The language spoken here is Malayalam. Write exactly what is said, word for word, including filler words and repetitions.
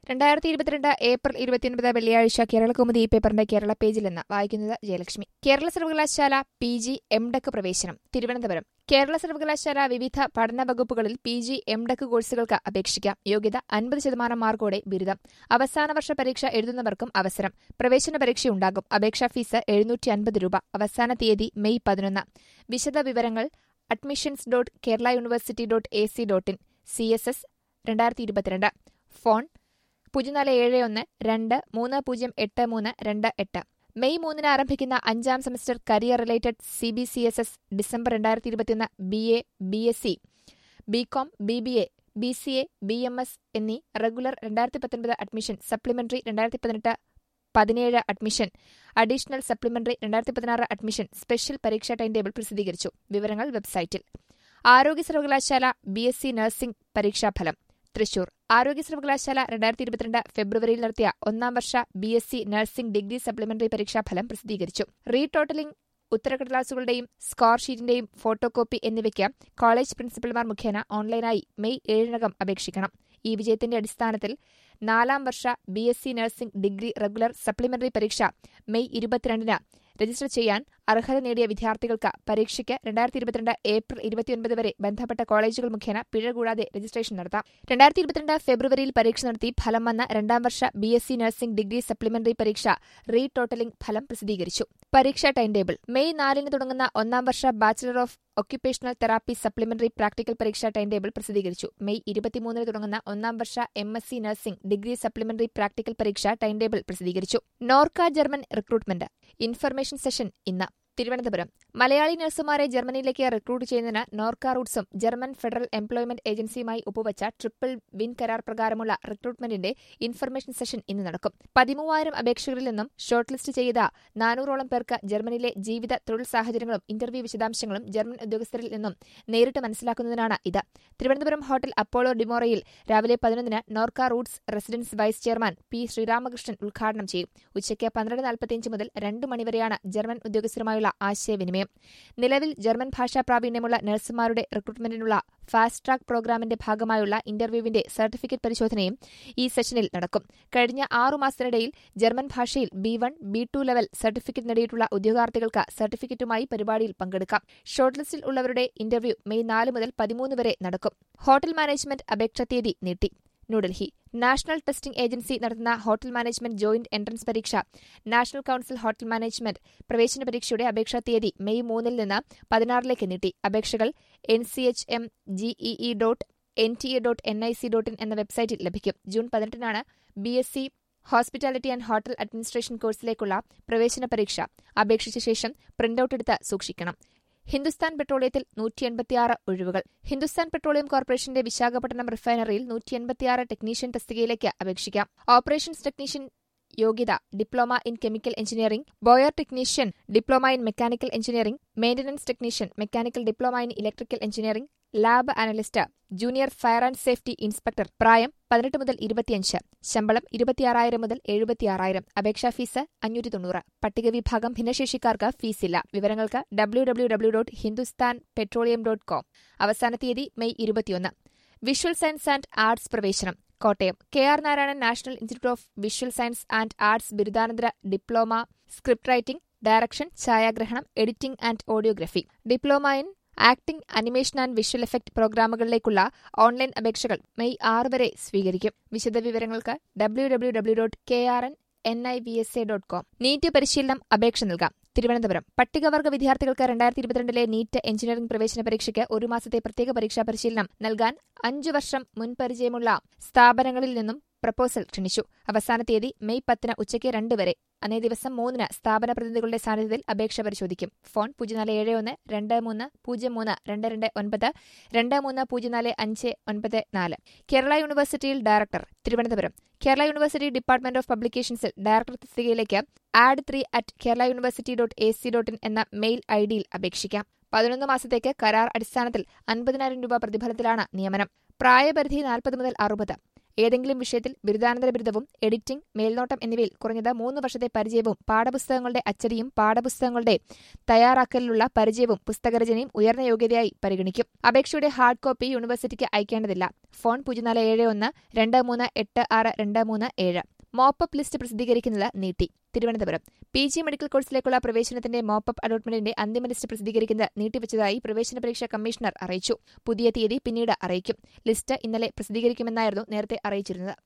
രണ്ടായിരത്തി ഇരുപത്തിരണ്ട് ഏപ്രിൽ ഇരുപത്തിയൊൻപത് വെള്ളിയാഴ്ച കേരളകൗമുദി ഈ പേപ്പറിന്റെ കേരള പേജിൽ നിന്ന് വായിക്കുന്നത് ജയലക്ഷ്മി. കേരള സർവകലാശാല പി ജി എം ടെക് പ്രവേശനം. തിരുവനന്തപുരം. കേരള സർവകലാശാല വിവിധ പഠന വകുപ്പുകളിൽ പി ജി എം ടെക് കോഴ്സുകൾക്ക് അപേക്ഷിക്കാം. യോഗ്യത അൻപത് ശതമാനം മാർക്കോടെ ബിരുദം. അവസാന വർഷ പരീക്ഷ എഴുതുന്നവർക്കും അവസരം. പ്രവേശന പരീക്ഷയുണ്ടാകും. അപേക്ഷാ ഫീസ് എഴുന്നൂറ്റി അൻപത് രൂപ. അവസാന തീയതി മെയ് പതിനൊന്ന്. വിശദ വിവരങ്ങൾ admissions dot Kerala university dot A C dot in. C S S രണ്ടായിരത്തി ഇരുപത്തിരണ്ട്. ഫോൺ പൂജ്യം നാല് ഏഴ് ഒന്ന് രണ്ട് മൂന്ന് പൂജ്യം എട്ട് മൂന്ന് രണ്ട് എട്ട്. മെയ് മൂന്നിന് ആരംഭിക്കുന്ന അഞ്ചാം semester career related C B C S S December രണ്ടായിരത്തി ഇരുപത്തിയൊന്ന് B A B S C B Com B B A B C A B M S എന്നീ റെഗുലർ രണ്ടായിരത്തി പത്തൊൻപത് അഡ്മിഷൻ, സപ്ലിമെന്ററി രണ്ടായിരത്തി പതിനെട്ട് പതിനേഴ് അഡ്മിഷൻ, അഡീഷണൽ സപ്ലിമെന്ററി രണ്ടായിരത്തി പതിനാറ് അഡ്മിഷൻ, സ്പെഷ്യൽ പരീക്ഷാ ടൈം ടേബിൾ പ്രസിദ്ധീകരിച്ചു. വിവരങ്ങൾ വെബ്സൈറ്റിൽ. ആരോഗ്യ സർവകലാശാല ബി എസ് സി നഴ്സിംഗ് പരീക്ഷാഫലം. തൃശൂർ. ആരോഗ്യ സർവകലാശാല രണ്ടായിരത്തി ഇരുപത്തിരണ്ട് ഫെബ്രുവരിയിൽ നടത്തിയ ഒന്നാം വർഷ B S C nursing degree supplementary പരീക്ഷാഫലം പ്രസിദ്ധീകരിച്ചു. റീടോട്ടലിംഗ് ഉത്തരക്കടലാസുകളുടെയും സ്കോർ ഷീറ്റിന്റെയും ഫോട്ടോകോപ്പി എന്നിവയ്ക്ക് കോളേജ് പ്രിൻസിപ്പൽമാർ മുഖേന ഓൺലൈനായി മെയ് ഏഴിനകം അപേക്ഷിക്കണം. ഈ വിജയത്തിന്റെ അടിസ്ഥാനത്തിൽ നാലാം വർഷ B S C nursing degree regular supplementary പരീക്ഷ മെയ് ഇരുപത്തിരണ്ടിന് രജിസ്റ്റർ ചെയ്യാൻ അർഹത നേടിയ വിദ്യാർത്ഥികൾക്ക് പരീക്ഷയ്ക്ക് രണ്ടായിരത്തി ഇരുപത്തിരണ്ട് ഏപ്രിൽ ഇരുപത്തിയൊൻപത് വരെ ബന്ധപ്പെട്ട കോളേജുകൾ മുഖേന പിഴ കൂടാതെ രജിസ്ട്രേഷൻ നടത്താം. രണ്ടായിരത്തി ഇരുപത്തിരണ്ട് ഫെബ്രുവരിയിൽ പരീക്ഷ നടത്തി ഫലം വന്ന രണ്ടാം വർഷ B S C nursing degree supplementary പരീക്ഷ റീ ടോട്ടലിംഗ് ഫലം പ്രസിദ്ധീകരിച്ചു. പരീക്ഷാ ടൈം ടേബിൾ. മെയ് നാലിന് തുടങ്ങുന്ന ഒന്നാം വർഷ bachelor of occupational therapy supplementary practical പരീക്ഷാ ടൈം ടേബിൾ പ്രസിദ്ധീകരിച്ചു. മെയ് ഇരുപത്തിമൂന്നിന് തുടങ്ങുന്ന ഒന്നാം വർഷ M S C nursing degree supplementary practical പരീക്ഷ ടൈം ടേബിൾ പ്രസിദ്ധീകരിച്ചു. NORKA German recruitment. Information session ഇന്ന്. തിരുവനന്തപുരം. മലയാളി നഴ്സുമാരെ ജർമ്മനിയിലേക്ക് റിക്രൂട്ട് ചെയ്യുന്നതിന് നോർക്ക റൂട്ട്സും ജർമ്മൻ ഫെഡറൽ എംപ്ലോയ്മെന്റ് ഏജൻസിയുമായി ഒപ്പുവച്ച ട്രിപ്പിൾ വിൻ കരാർ പ്രകാരമുള്ള റിക്രൂട്ട്മെന്റിന്റെ ഇൻഫർമേഷൻ സെഷൻ ഇന്ന് നടക്കും. പതിമൂവായിരം അപേക്ഷകരിൽ നിന്നും ഷോർട്ട് ലിസ്റ്റ് ചെയ്ത നാനൂറോളം പേർക്ക് ജർമ്മനിയിലെ ജീവിത തൊഴിൽ സാഹചര്യങ്ങളും ഇന്റർവ്യൂ വിശദാംശങ്ങളും ജർമ്മൻ ഉദ്യോഗസ്ഥരിൽ നിന്നും നേരിട്ട് മനസ്സിലാക്കുന്നതിനാണ് ഇത്. തിരുവനന്തപുരം ഹോട്ടൽ അപ്പോളോ ഡിമോറയിൽ രാവിലെ പതിനൊന്നിന് NORKA Roots resident vice chairman P Sreeramakrishnan ഉദ്ഘാടനം ചെയ്യും. ഉച്ചയ്ക്ക് പന്ത്രണ്ട് നാൽപ്പത്തിയഞ്ച് മുതൽ രണ്ട് മണിവരെയാണ് ജർമ്മൻ ഉദ്യോഗസ്ഥരുമായുള്ള ആശയവിനിമയം. നിലവിൽ ജർമ്മൻ ഭാഷാ പ്രാവീണ്യമുള്ള നഴ്സുമാരുടെ റിക്രൂട്ട്മെന്റിനുള്ള ഫാസ്റ്റ് ട്രാക്ക് പ്രോഗ്രാമിന്റെ ഭാഗമായുള്ള ഇന്റർവ്യൂവിന്റെ സർട്ടിഫിക്കറ്റ് പരിശോധനയും ഈ സെഷനിൽ നടക്കും. കഴിഞ്ഞ ആറു മാസത്തിനിടയിൽ ജർമ്മൻ ഭാഷയിൽ B one B two level certificate നേടിയിട്ടുള്ള ഉദ്യോഗാർത്ഥികൾക്ക് സർട്ടിഫിക്കറ്റുമായി പരിപാടിയിൽ പങ്കെടുക്കാം. ഷോർട്ട് ലിസ്റ്റിൽ ഉള്ളവരുടെ ഇന്റർവ്യൂ മെയ് നാല് മുതൽ പതിമൂന്ന് വരെ നടക്കും. ഹോട്ടൽ മാനേജ്മെന്റ് അപേക്ഷാ തീയതി നീട്ടി. ന്യൂഡൽഹി. നാഷണൽ ടെസ്റ്റിംഗ് ഏജൻസി നടത്തുന്ന ഹോട്ടൽ മാനേജ്മെന്റ് ജോയിന്റ് എൻട്രൻസ് പരീക്ഷ നാഷണൽ കൌൺസിൽ ഹോട്ടൽ മാനേജ്മെന്റ് പ്രവേശന പരീക്ഷയുടെ അപേക്ഷാ തീയതി മെയ് മൂന്നിൽ നിന്ന് പതിനാറിലേക്ക് നീട്ടി. അപേക്ഷകൾ N C H M JEE dot N T A dot N I C dot in എന്ന വെബ്സൈറ്റിൽ ലഭിക്കും. ജൂൺ പതിനെട്ടിനാണ് B S C hospitality and hotel administration കോഴ്സിലേക്കുള്ള പ്രവേശന പരീക്ഷ. അപേക്ഷിച്ച ശേഷം പ്രിന്റൌട്ട് എടുത്ത് സൂക്ഷിക്കണം. ഹിന്ദുസ്ഥാൻ പെട്രോളിയത്തിൽ നൂറ്റി എൺപത്തിയാറ് ഒഴിവുകൾ. ഹിന്ദുസ്ഥാൻ പെട്രോളിയം കോർപ്പറേഷന്റെ വിശാഖപട്ടണം റിഫൈനറിയിൽ നൂറ്റി എൺപത്തിയാറ് ടെക്നീഷ്യൻ തസ്തികയിലേക്ക് അപേക്ഷിക്കാം. ഓപ്പറേഷൻസ് ടെക്നീഷ്യൻ യോഗ്യത diploma in chemical engineering, boiler technician diploma in mechanical engineering, maintenance technician mechanical diploma in electrical engineering, lab analyst, junior fire and safety inspector. പ്രായം പതിനെട്ട് മുതൽ ഇരുപത്തിയഞ്ച്. ശമ്പളം ഇരുപത്തിയാറായിരം മുതൽ എഴുപത്തിയാറായിരം. അപേക്ഷാ ഫീസ് അഞ്ഞൂറ്റി തൊണ്ണൂറ്. പട്ടിക വിഭാഗം ഭിന്നശേഷിക്കാർക്ക് ഫീസില്ല. വിവരങ്ങൾക്ക് W W W dot Hindustan petroleum dot com. അവസാന തീയതി മെയ് ഇരുപത്തിയൊന്ന്. വിഷ്വൽ സയൻസ് ആൻഡ് ആർട്സ് പ്രവേശനം. Kottayam. K R Narayanan national institute of visual science and arts ബിരുദാനന്തര ഡിപ്ലോമ സ്ക്രിപ്റ്റ് റൈറ്റിംഗ്, ഡയറക്ഷൻ, ഛായാഗ്രഹണം, editing and audiography, diploma in acting, animation and visual effect പ്രോഗ്രാമുകളിലേക്കുള്ള ഓൺലൈൻ അപേക്ഷകൾ മെയ് ആറ് വരെ സ്വീകരിക്കും. വിശദവിവരങ്ങൾക്ക് W W W dot K R N N I V S A dot com. NEET പരിശീലനം അപേക്ഷ നൽകാം. തിരുവനന്തപുരം. പട്ടികവർഗ വിദ്യാർത്ഥികൾക്ക് രണ്ടായിരത്തി ഇരുപത്തിരണ്ടിലെ നീറ്റ് എഞ്ചിനീയറിംഗ് പ്രവേശന പരീക്ഷയ്ക്ക് ഒരു മാസത്തെ പ്രത്യേക പരീക്ഷാ പരിശീലനം നൽകാൻ അഞ്ചു വർഷം മുൻപരിചയമുള്ള സ്ഥാപനങ്ങളിൽ നിന്നും പ്രപ്പോസൽ ക്ഷണിച്ചു. അവസാന തീയതി മെയ് പത്തിന് ഉച്ചയ്ക്ക് രണ്ട് വരെ. അന്നേ ദിവസം മൂന്നിന് സ്ഥാപന പ്രതിനിധികളുടെ സാന്നിധ്യത്തിൽ അപേക്ഷ പരിശോധിക്കും. ഫോൺ പൂജ്യം നാല് ഏഴ് ഒന്ന് രണ്ട് മൂന്ന് പൂജ്യം മൂന്ന് രണ്ട് രണ്ട് ഒൻപത് രണ്ട് മൂന്ന് പൂജ്യം നാല് അഞ്ച് ഒൻപത് നാല്. കേരള യൂണിവേഴ്സിറ്റിയിൽ director. Thiruvananthapuram. Kerala university department of പബ്ലിക്കേഷൻസിൽ ഡയറക്ടർ തസ്തികയിലേക്ക് ad three at Kerala university dot A C dot in എന്ന മെയിൽ ഐ ഡിയിൽ അപേക്ഷിക്കാം. പതിനൊന്ന് മാസത്തേക്ക് കരാർ അടിസ്ഥാനത്തിൽ അൻപതിനായിരം രൂപ പ്രതിഫലത്തിലാണ് നിയമനം. പ്രായപരിധി നാൽപ്പത് മുതൽ അറുപത്. ഏതെങ്കിലും വിഷയത്തിൽ ബിരുദാനന്തര ബിരുദവും എഡിറ്റിംഗ്, മേൽനോട്ടം എന്നിവയിൽ കുറഞ്ഞത് മൂന്ന് വർഷത്തെ പരിചയവും പാഠപുസ്തകങ്ങളുടെ അച്ചടിയും പാഠപുസ്തകങ്ങളുടെ തയ്യാറാക്കലിലുള്ള പരിചയവും പുസ്തകരചനയും ഉയർന്ന യോഗ്യതയായി പരിഗണിക്കും. അപേക്ഷയുടെ ഹാർഡ് കോപ്പി യൂണിവേഴ്സിറ്റിക്ക് അയക്കേണ്ടതില്ല. ഫോൺ പൂജ്യം നാല് ഏഴ് ഒന്ന് രണ്ട് മൂന്ന് എട്ട് ആറ് രണ്ട് മൂന്ന് ഏഴ്. മോപ്പപ്പ് ലിസ്റ്റ് പ്രസിദ്ധീകരിക്കുന്നത് നീട്ടി. തിരുവനന്തപുരം പി ജി മെഡിക്കൽ കോഴ്സിലേക്കുള്ള പ്രവേശനത്തിന്റെ മോപ്പപ്പ് അലോട്ട്മെന്റിന്റെ അന്തിമ ലിസ്റ്റ് പ്രസിദ്ധീകരിക്കുന്നത് നീട്ടിവച്ചതായി പ്രവേശന പരീക്ഷാ കമ്മീഷണർ അറിയിച്ചു. പുതിയ തീയതി പിന്നീട് അറിയിക്കും. ലിസ്റ്റ് ഇന്നലെ പ്രസിദ്ധീകരിക്കുമെന്നായിരുന്നു നേരത്തെ അറിയിച്ചിരുന്നത്.